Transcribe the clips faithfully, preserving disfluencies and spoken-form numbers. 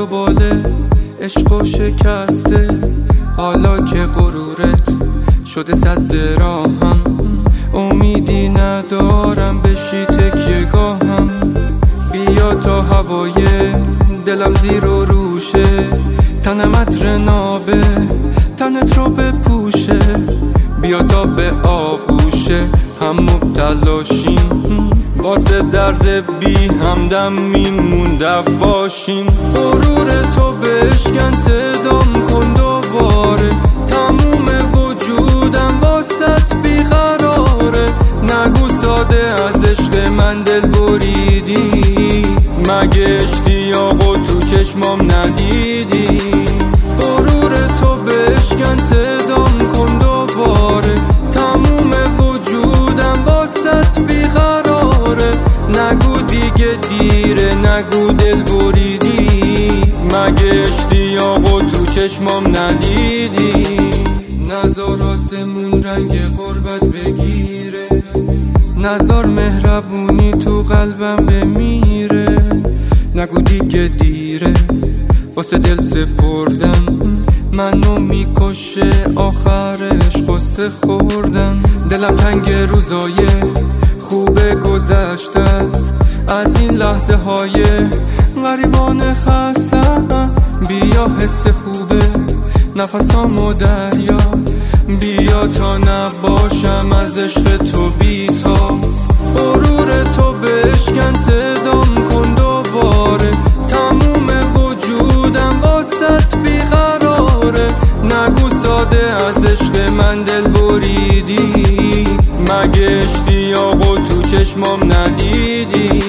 و باله عشق و شکسته، حالا که غرورت شده صد راهم، امیدی ندارم بشی تکیه گاهم. بیا تا هوای دلم زیر و روشه، تنم عطر نابه تنت رو بپوشه. بیا تا به آبوشه هم مبتلاشیم، واسه درد بی همدم میمون دفاشیم. غرور تو بشکن صدام کن دوباره، تموم وجودم واسط بیقراره. نگو ساده از عشق من دل بریدی، مگه اشتیاق و تو چشمام ندیدی؟ غرور تو بشکن صدام کن دوباره، تموم وجودم واسط بیقراره. نگو دیگه دیره، نگو دل بریدی، مگه اشتیاق و تو چشمام ندیدی؟ نزار آسمون رنگ غربت بگیره، نزار مهربونی تو قلبم بمیره. نگو دیگه دیره، واسه دل سپردم منو میکشه آخرش قصه خوردم. دلم تنگ روزای خوب گذشته است، از این لحظه های غریبانه خسته است. بیا حس خوبه نفسامو دریا، بیا تا نباشم از عشق تو بی‌تاب. غرور تو بشکن صدام کن دوباره، تموم وجودم واسط بیقراره. نگو ساده از عشق من دل بریدی، مگه اشتیاق و تو چشمام ندیدی؟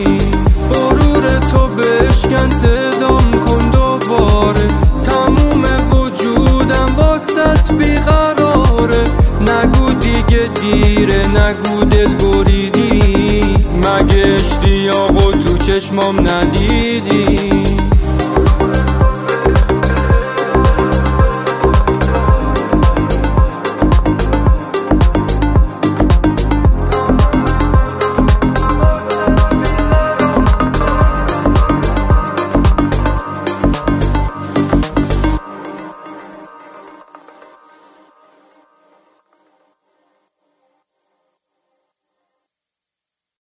غرور تو بشکن صدام کن دوباره، تموم وجودم واسط بیقراره. نگو دیگه دیره، نگو دل بریدی، مگه اشتیاق و تو چشمام ندیدی؟